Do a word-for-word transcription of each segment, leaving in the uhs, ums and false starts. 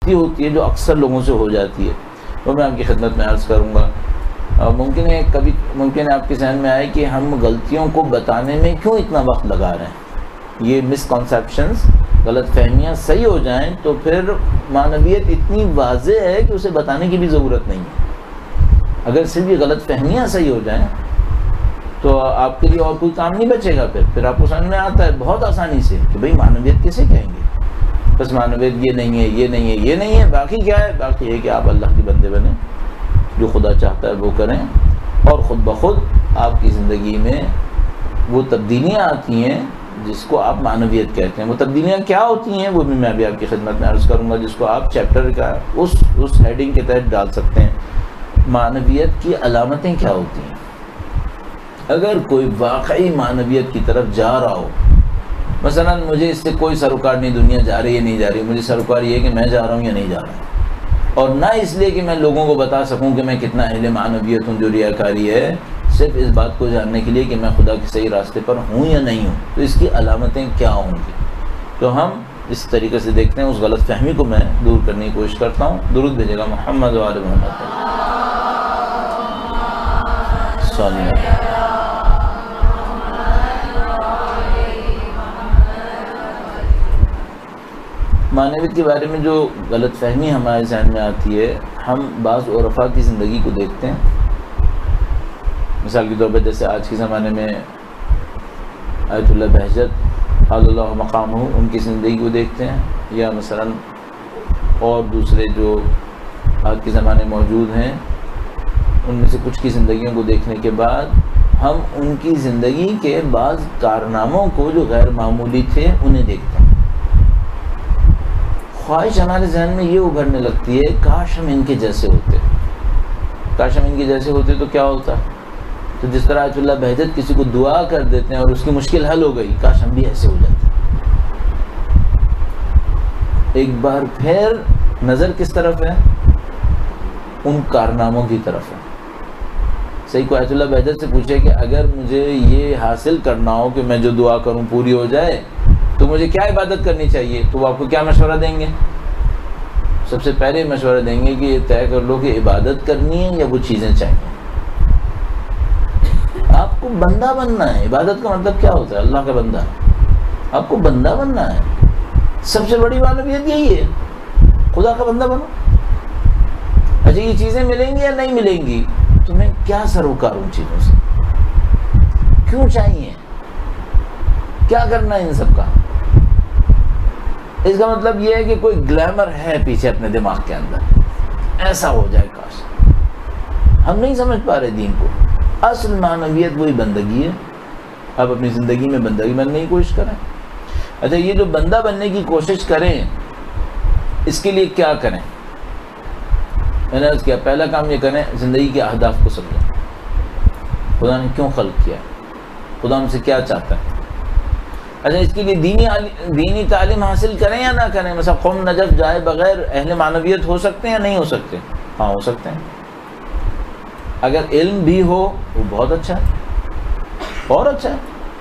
غلطی ہوتی ہے جو اکثر لوگوں سے ہو جاتی ہے، وہ میں آپ کی خدمت میں عرض کروں گا۔ ممکن ہے کبھی ممکن ہے آپ کے ذہن میں آئے کہ ہم غلطیوں کو بتانے میں کیوں اتنا وقت لگا رہے ہیں، یہ مس کنسیپشنز، غلط فہمیاں صحیح ہو جائیں تو پھر معنویت اتنی واضح ہے کہ اسے بتانے کی بھی ضرورت نہیں ہے۔ اگر صرف یہ غلط فہمیاں صحیح ہو جائیں تو آپ کے لیے اور کوئی کام نہیں بچے گا، پھر پھر آپ کو سمجھ میں آتا ہے بہت آسانی سے کہ بھئی معنویت کسے کہیں گے، بس معنویت یہ نہیں ہے، یہ نہیں ہے، یہ نہیں ہے، باقی کیا ہے؟ باقی یہ کہ آپ اللہ کے بندے بنیں، جو خدا چاہتا ہے وہ کریں، اور خود بخود آپ کی زندگی میں وہ تبدیلیاں آتی ہیں جس کو آپ معنویت کہتے ہیں۔ وہ تبدیلیاں کیا ہوتی ہیں وہ بھی میں بھی آپ کی خدمت میں عرض کروں گا، جس کو آپ چیپٹر کا اس اس ہیڈنگ کے تحت ڈال سکتے ہیں، معنویت کی علامتیں کیا ہوتی ہیں۔ اگر کوئی واقعی معنویت کی طرف جا رہا ہو، مثلا مجھے اس سے کوئی سروکار نہیں، دنیا جا رہی ہے نہیں جا رہی، مجھے سروکار یہ ہے کہ میں جا رہا ہوں یا نہیں جا رہا ہوں، اور نہ اس لیے کہ میں لوگوں کو بتا سکوں کہ میں کتنا اہل معنویت ہوں جو ریاکاری ہے، صرف اس بات کو جاننے کے لیے کہ میں خدا کے صحیح راستے پر ہوں یا نہیں ہوں، تو اس کی علامتیں کیا ہوں گی۔ تو ہم اس طریقے سے دیکھتے ہیں، اس غلط فہمی کو میں دور کرنے کی کوشش کرتا ہوں۔ درود بھیجے گا محمد و آل محمد صلی اللہ علیہ وسلم۔ معنویت کے بارے میں جو غلط فہمی ہمارے ذہن میں آتی ہے، ہم بعض عرفاء کی زندگی کو دیکھتے ہیں، مثال کے طور پر جیسے آج کے زمانے میں آیت اللہ بہجت علی اللہ مقامہ، ان کی زندگی کو دیکھتے ہیں، یا مثلا اور دوسرے جو آج کے زمانے موجود ہیں ان میں سے کچھ کی زندگیوں کو دیکھنے کے بعد ہم ان کی زندگی کے بعض کارناموں کو جو غیر معمولی تھے انہیں دیکھتے ہیں۔ خواہش ہمارے ذہن میں یہ ابھرنے لگتی ہے، کاش ہم ان کے جیسے ہوتے، کاش ہم ان کے جیسے ہوتے تو کیا ہوتا۔ تو جس طرح آیت اللہ بہجت کسی کو دعا کر دیتے ہیں اور اس کی مشکل حل ہو گئی، کاش ہم بھی ایسے ہو جاتے۔ ایک بار پھر نظر کس طرف ہے؟ ان کارناموں کی طرف ہے۔ صحیح کو آیت اللہ بہجت سے پوچھے کہ اگر مجھے یہ حاصل کرنا ہو کہ میں جو دعا کروں پوری ہو جائے تو مجھے کیا عبادت کرنی چاہیے، تو وہ آپ کو کیا مشورہ دیں گے؟ سب سے پہلے مشورہ دیں گے کہ یہ طے کر لو کہ عبادت کرنی ہے یا وہ چیزیں چاہیے۔ آپ کو بندہ بننا ہے۔ عبادت کا مطلب کیا ہوتا ہے؟ اللہ کا بندہ۔ آپ کو بندہ بننا ہے۔ سب سے بڑی معنویت یہی ہے، خدا کا بندہ بنو۔ اچھا یہ چیزیں ملیں گی یا نہیں ملیں گی، تو میں کیا سروکار ہوں چیزوں سے، کیوں چاہیے، کیا کرنا ہے ان سب کا۔ اس کا مطلب یہ ہے کہ کوئی گلیمر ہے پیچھے اپنے دماغ کے اندر، ایسا ہو جائے کاش۔ ہم نہیں سمجھ پا رہے دین کو۔ اصل معنویت وہی بندگی ہے۔ آپ اپنی زندگی میں بندگی بننے کی کوشش کریں۔ اچھا یہ جو بندہ بننے کی کوشش کریں، اس کے لیے کیا کریں؟ میں نے عرض کیا پہلا کام یہ کریں، زندگی کے اہداف کو سمجھیں۔ خدا نے کیوں خلق کیا، خدا ہم سے کیا چاہتا ہے۔ اچھا اس کے لیے دینی دینی تعلیم حاصل کریں یا نہ کریں۔ مثلا قوم نجف جائے بغیر اہل معنویت ہو سکتے ہیں یا نہیں ہو سکتے؟ ہاں ہو سکتے ہیں۔ اگر علم بھی ہو وہ بہت اچھا ہے، اور اچھا ہے۔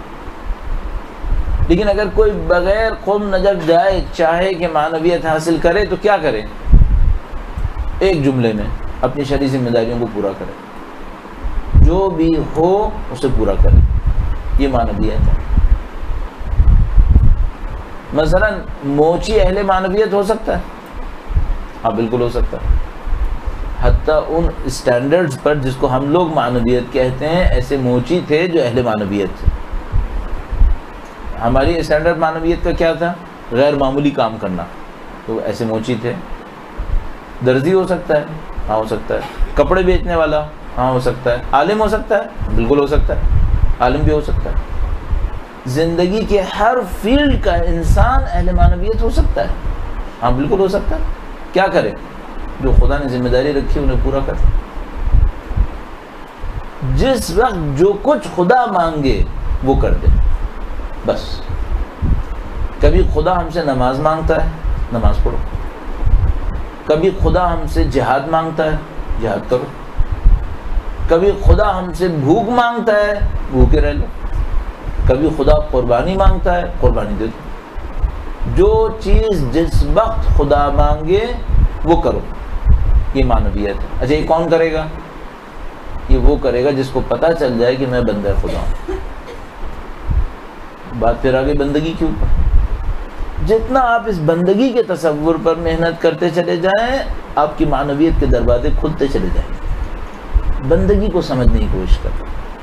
لیکن اگر کوئی بغیر قوم نجف جائے چاہے کہ معنویت حاصل کرے تو کیا کرے؟ ایک جملے میں اپنی شرعی ذمہ داریوں کو پورا کرے، جو بھی ہو اسے پورا کرے، یہ معنویت ہے۔ مثلا موچی اہل معنویت ہو سکتا ہے؟ ہاں بالکل ہو سکتا ہے۔ حتیٰ ان اسٹینڈرڈز پر جس کو ہم لوگ معنویت کہتے ہیں، ایسے موچی تھے جو اہل معنویت تھے۔ ہماری اسٹینڈرڈ معنویت کا کیا تھا؟ غیر معمولی کام کرنا، تو ایسے موچی تھے۔ درزی ہو سکتا ہے؟ ہاں ہو سکتا ہے۔ کپڑے بیچنے والا؟ ہاں ہو سکتا ہے۔ عالم ہو سکتا ہے؟ بالکل ہو سکتا ہے، عالم بھی ہو سکتا ہے۔ زندگی کے ہر فیلڈ کا انسان اہل معنویت ہو سکتا ہے، ہاں بالکل ہو سکتا ہے۔ کیا کرے؟ جو خدا نے ذمہ داری رکھی انہیں پورا کر۔ جس وقت جو کچھ خدا مانگے وہ کر دے، بس۔ کبھی خدا ہم سے نماز مانگتا ہے، نماز پڑھو۔ کبھی خدا ہم سے جہاد مانگتا ہے، جہاد کرو۔ کبھی خدا ہم سے بھوک مانگتا ہے، بھوکے رہ لو۔ کبھی خدا قربانی مانگتا ہے، قربانی دے دو۔ جو چیز جس وقت خدا مانگے وہ کرو، یہ معنویت ہے۔ اچھا یہ کون کرے گا؟ یہ وہ کرے گا جس کو پتہ چل جائے کہ میں بندہ خدا ہوں۔ بات پھر آگے بندگی کے اوپر، جتنا آپ اس بندگی کے تصور پر محنت کرتے چلے جائیں آپ کی معنویت کے دروازے کھلتے چلے جائیں گے۔ بندگی کو سمجھنے کی کوشش کریں،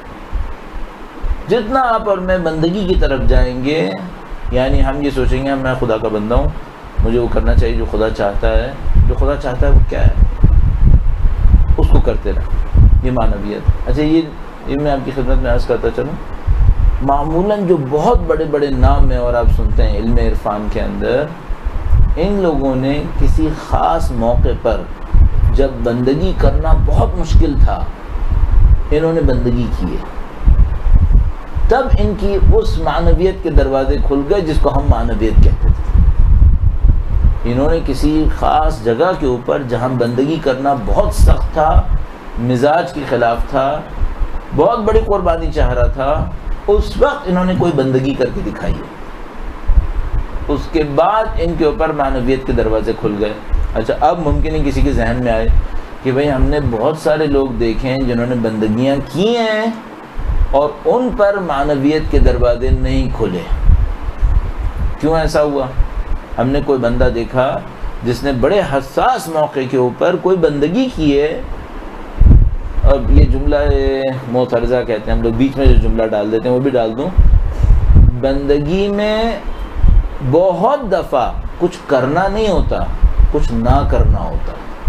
جتنا آپ اور میں بندگی کی طرف جائیں گے، یعنی ہم یہ سوچیں گے میں خدا کا بندہ ہوں، مجھے وہ کرنا چاہیے جو خدا چاہتا ہے، جو خدا چاہتا ہے وہ کیا ہے اس کو کرتے رہیں، یہ معنویت۔ اچھا یہ یہ میں آپ کی خدمت میں عرض کرتا چلوں، معمولاً جو بہت بڑے بڑے نام ہیں اور آپ سنتے ہیں علم عرفان کے اندر، ان لوگوں نے کسی خاص موقع پر جب بندگی کرنا بہت مشکل تھا انہوں نے بندگی کی ہے، تب ان کی اس معنویت کے دروازے کھل گئے جس کو ہم معنویت کہتے تھے۔ انہوں نے کسی خاص جگہ کے اوپر جہاں بندگی کرنا بہت سخت تھا، مزاج کے خلاف تھا، بہت بڑی قربانی چاہ رہا تھا، اس وقت انہوں نے کوئی بندگی کر کے دکھائی ہے، اس کے بعد ان کے اوپر معنویت کے دروازے کھل گئے۔ اچھا اب ممکن ہے کسی کے ذہن میں آئے کہ بھئی ہم نے بہت سارے لوگ دیکھے ہیں جنہوں نے بندگیاں کی ہیں اور ان پر معنویت کے دروازے نہیں کھلے، کیوں ایسا ہوا؟ ہم نے کوئی بندہ دیکھا جس نے بڑے حساس موقع کے اوپر کوئی بندگی کی ہے، اب یہ جملہ معترضہ کہتے ہیں ہم لوگ، بیچ میں جو جملہ ڈال دیتے ہیں وہ بھی ڈال دوں، بندگی میں بہت دفعہ کچھ کرنا نہیں ہوتا، کچھ نہ کرنا ہوتا۔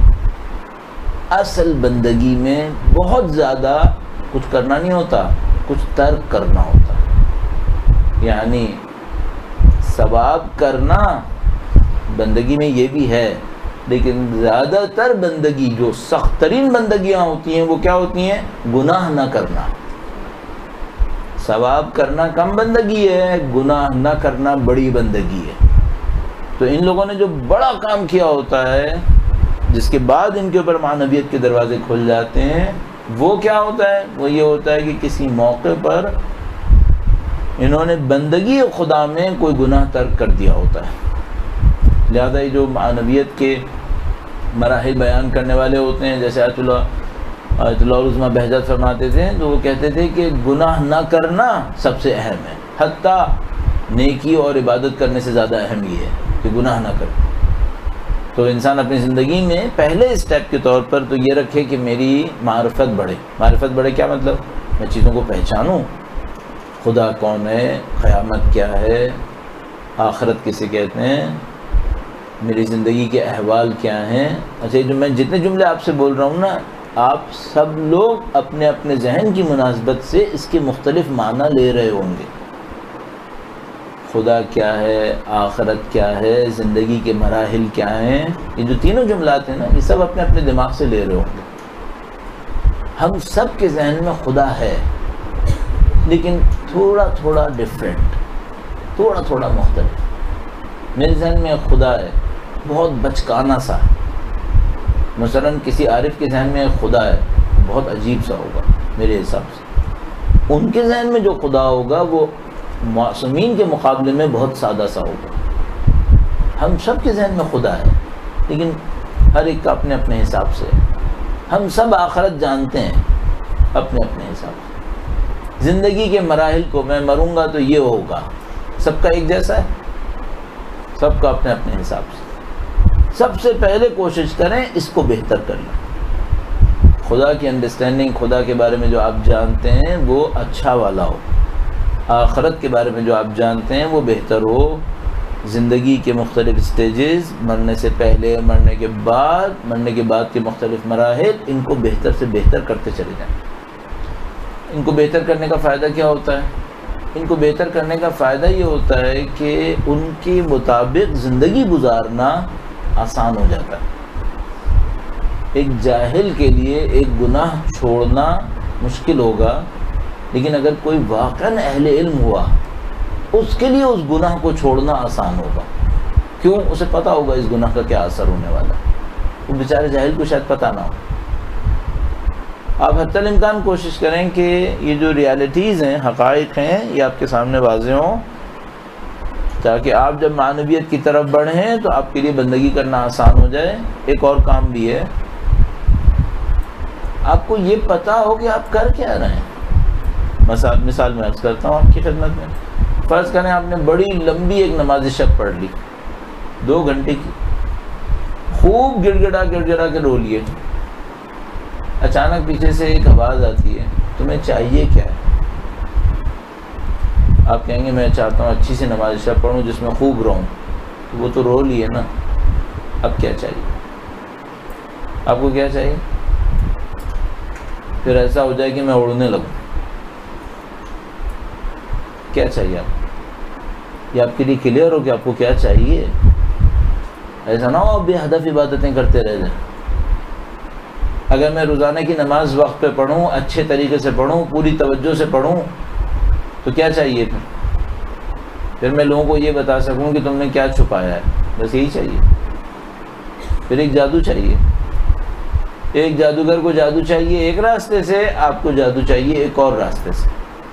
اصل بندگی میں بہت زیادہ کچھ کرنا نہیں ہوتا، کچھ ترک کرنا ہوتا، یعنی ثواب کرنا بندگی میں یہ بھی ہے، لیکن زیادہ تر بندگی جو سخت ترین بندگیاں ہوتی ہیں وہ کیا ہوتی ہیں؟ گناہ نہ کرنا۔ ثواب کرنا کم بندگی ہے، گناہ نہ کرنا بڑی بندگی ہے۔ تو ان لوگوں نے جو بڑا کام کیا ہوتا ہے جس کے بعد ان کے اوپر معنویت کے دروازے کھل جاتے ہیں، وہ کیا ہوتا ہے؟ وہ یہ ہوتا ہے کہ کسی موقع پر انہوں نے بندگی خدا میں کوئی گناہ ترک کر دیا ہوتا ہے۔ لہذا یہ جو معنویت کے مراحل بیان کرنے والے ہوتے ہیں، جیسے آیت اللہ آیت اللہ العظمیٰ بہجت فرماتے تھے تو وہ کہتے تھے کہ گناہ نہ کرنا سب سے اہم ہے، حتیٰ نیکی اور عبادت کرنے سے زیادہ اہم یہ ہے کہ گناہ نہ کرے۔ تو انسان اپنی زندگی میں پہلے اسٹیپ کے طور پر تو یہ رکھے کہ میری معرفت بڑھے۔ معرفت بڑھے کیا مطلب؟ میں چیزوں کو پہچانوں، خدا کون ہے، قیامت کیا ہے، آخرت کسے کہتے ہیں، میری زندگی کے احوال کیا ہیں۔ اچھا جو میں جتنے جملے آپ سے بول رہا ہوں نا، آپ سب لوگ اپنے اپنے ذہن کی مناسبت سے اس کے مختلف معنی لے رہے ہوں گے۔ خدا کیا ہے، آخرت کیا ہے، زندگی کے مراحل کیا ہیں، یہ جو تینوں جملات ہیں نا یہ سب اپنے اپنے دماغ سے لے رہے ہوں گے۔ ہم سب کے ذہن میں خدا ہے، لیکن تھوڑا تھوڑا ڈیفرنٹ، تھوڑا تھوڑا مختلف۔ میرے ذہن میں خدا ہے بہت بچکانہ سا، مثلا کسی عارف کے ذہن میں خدا ہے بہت عجیب سا ہوگا میرے حساب سے، ان کے ذہن میں جو خدا ہوگا وہ معصومین کے مقابلے میں بہت سادہ سا ہوگا۔ ہم سب کے ذہن میں خدا ہے، لیکن ہر ایک کا اپنے اپنے حساب سے۔ ہم سب آخرت جانتے ہیں اپنے اپنے حساب سے۔ زندگی کے مراحل کو میں مروں گا تو یہ ہوگا، سب کا ایک جیسا ہے، سب کا اپنے اپنے حساب سے۔ سب سے پہلے کوشش کریں اس کو بہتر کرنا، خدا کی انڈرسٹینڈنگ، خدا کے بارے میں جو آپ جانتے ہیں وہ اچھا والا ہو، آخرت کے بارے میں جو آپ جانتے ہیں وہ بہتر ہو، زندگی کے مختلف سٹیجز، مرنے سے پہلے، مرنے کے بعد، مرنے کے بعد کے مختلف مراحل، ان کو بہتر سے بہتر کرتے چلے جائیں۔ ان کو بہتر کرنے کا فائدہ کیا ہوتا ہے؟ ان کو بہتر کرنے کا فائدہ یہ ہوتا ہے کہ ان کے مطابق زندگی گزارنا آسان ہو جاتا ہے۔ ایک جاہل کے لیے ایک گناہ چھوڑنا مشکل ہوگا، لیکن اگر کوئی واقعاً اہل علم ہوا اس کے لیے اس گناہ کو چھوڑنا آسان ہوگا۔ کیوں؟ اسے پتہ ہوگا اس گناہ کا کیا اثر ہونے والا ہے، وہ بیچارے جاہل کو شاید پتہ نہ ہو۔ آپ حتی الامکان کوشش کریں کہ یہ جو ریالٹیز ہیں، حقائق ہیں، یہ آپ کے سامنے واضح ہوں تاکہ آپ جب معنویت کی طرف بڑھیں تو آپ کے لیے بندگی کرنا آسان ہو جائے۔ ایک اور کام بھی ہے، آپ کو یہ پتا ہو کہ آپ کر کیا رہے ہیں۔ مثال مثال میں عرض کرتا ہوں آپ کی خدمت میں، فرض کریں آپ نے بڑی لمبی ایک نماز شب پڑھ لی، دو گھنٹے کی، خوب گڑ گڑا گڑ گڑا کے رو لیے، اچانک پیچھے سے ایک آواز آتی ہے، تمہیں چاہیے کیا ہے؟ آپ کہیں گے میں چاہتا ہوں اچھی سی نماز شب پڑھوں جس میں خوب رہوں، تو وہ تو رو لیے نا، اب کیا چاہیے؟ آپ کو کیا چاہیے؟ پھر ایسا ہو جائے کہ میں اڑنے لگوں، کیا چاہیے آپ؟ یہ آپ کے لیے کلیئر ہو کہ آپ کو کیا چاہیے؟ ایسا نہ ہو آپ بے ہدف عبادتیں کرتے رہ جائیں۔ اگر میں روزانہ کی نماز وقت پہ پڑھوں، اچھے طریقے سے پڑھوں، پوری توجہ سے پڑھوں، تو کیا چاہیے پھر؟ پھر میں لوگوں کو یہ بتا سکوں کہ تم نے کیا چھپایا ہے، بس یہی چاہیے۔ پھر ایک جادو چاہیے، ایک جادوگر کو جادو چاہیے ایک راستے سے، آپ کو جادو چاہیے ایک اور راستے سے۔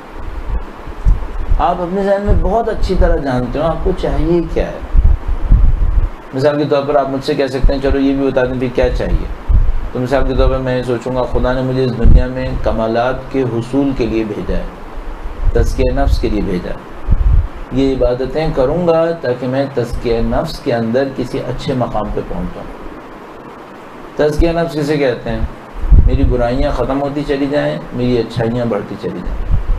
آپ اپنے ذہن میں بہت اچھی طرح جانتے ہو آپ کو چاہیے کیا ہے۔ مثال کے طور پر آپ مجھ سے کہہ سکتے ہیں چلو یہ بھی بتا دیں بھی کیا چاہیے، تو مثال کے طور پر میں یہ سوچوں گا خدا نے مجھے اس دنیا میں کمالات کے حصول کے لیے بھیجا ہے، تزکیہ نفس کے لیے بھیجا ہے، یہ عبادتیں کروں گا تاکہ میں تزکیہ نفس کے اندر کسی اچھے مقام پہ پہنچوں۔ تزکیہ نفس کسے کہتے ہیں؟ میری برائیاں ختم ہوتی چلی جائیں، میری اچھائیاں بڑھتی چلی جائیں،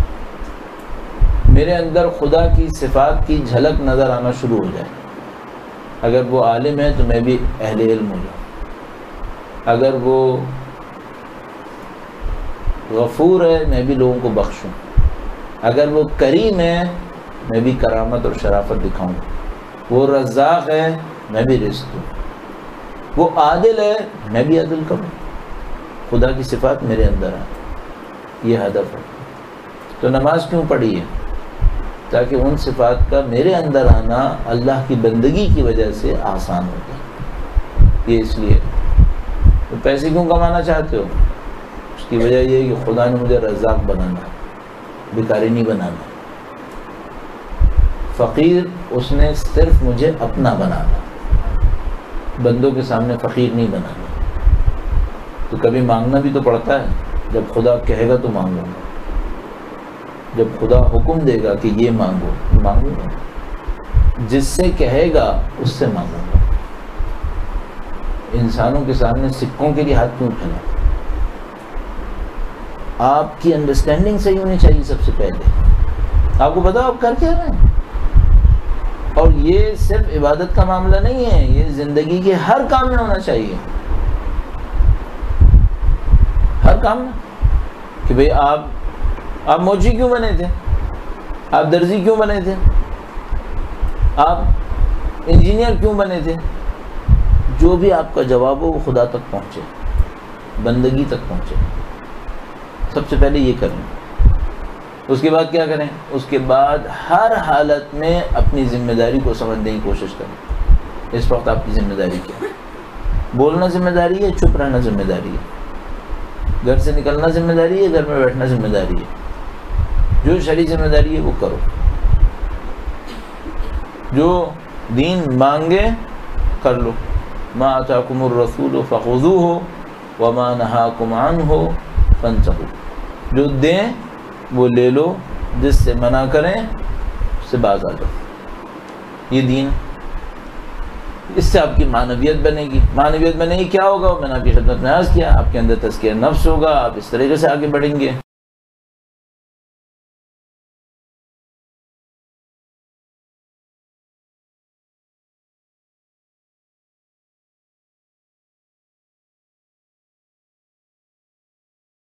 میرے اندر خدا کی صفات کی جھلک نظر آنا شروع ہو جائے۔ اگر وہ عالم ہے تو میں بھی اہل علم ہو جاؤں، اگر وہ غفور ہے میں بھی لوگوں کو بخشوں، اگر وہ کریم ہے میں بھی کرامت اور شرافت دکھاؤں، وہ رزاق ہے میں بھی رزق دوں، وہ عادل ہے میں بھی عدل کروں، خدا کی صفات میرے اندر آئے، یہ ہدف ہے۔ تو نماز کیوں پڑھی ہے؟ تاکہ ان صفات کا میرے اندر آنا اللہ کی بندگی کی وجہ سے آسان ہو جائے، یہ اس لیے۔ تو پیسے کیوں کمانا چاہتے ہو؟ اس کی وجہ یہ ہے کہ خدا نے مجھے رزاق بنانا، بھکاری نہیں بنانا، فقیر اس نے صرف مجھے اپنا بنانا، بندوں کے سامنے فقیر نہیں بنانا۔ تو کبھی مانگنا بھی تو پڑتا ہے، جب خدا کہے گا تو مانگوں گا، جب خدا حکم دے گا کہ یہ مانگو مانگوں گا، جس سے کہے گا اس سے مانگوں گا۔ انسانوں کے سامنے سکوں کے لیے ہاتھ کیوں پھیلا؟ آپ کی انڈرسٹینڈنگ صحیح ہونی چاہیے سب سے پہلے، آپ کو پتا آپ کر کیا رہے ہیں۔ اور یہ صرف عبادت کا معاملہ نہیں ہے، یہ زندگی کے ہر کام میں ہونا چاہیے، ہر کام میں، کہ بھئی آپ آپ موچی کیوں بنے تھے؟ آپ درزی کیوں بنے تھے؟ آپ انجینئر کیوں بنے تھے؟ جو بھی آپ کا جواب ہو وہ خدا تک پہنچے، بندگی تک پہنچے۔ سب سے پہلے یہ کریں، اس کے بعد کیا کریں؟ اس کے بعد ہر حالت میں اپنی ذمہ داری کو سمجھنے کی کوشش کریں۔ اس وقت آپ کی ذمہ داری کیا ہے؟ بولنا ذمہ داری ہے، چپ رہنا ذمہ داری ہے، گھر سے نکلنا ذمہ داری ہے، گھر میں بیٹھنا ذمہ داری ہے، جو شرعی ذمہ داری ہے وہ کرو، جو دین مانگے کر لو۔ ما آتاکم الرسول فخذوہ وما نہاکم عنہ فانتہوا، جو دیں وہ لے لو، جس سے منع کریں اس سے باز آ جاؤ، یہ دین۔ اس سے آپ کی معنویت بنے گی، معنویت بنے گی کیا ہوگا؟ میں نے آپ کی خدمت میں عرض کیا، آپ کے اندر تزکیہ نفس ہوگا، آپ اس طریقے سے آگے بڑھیں گے۔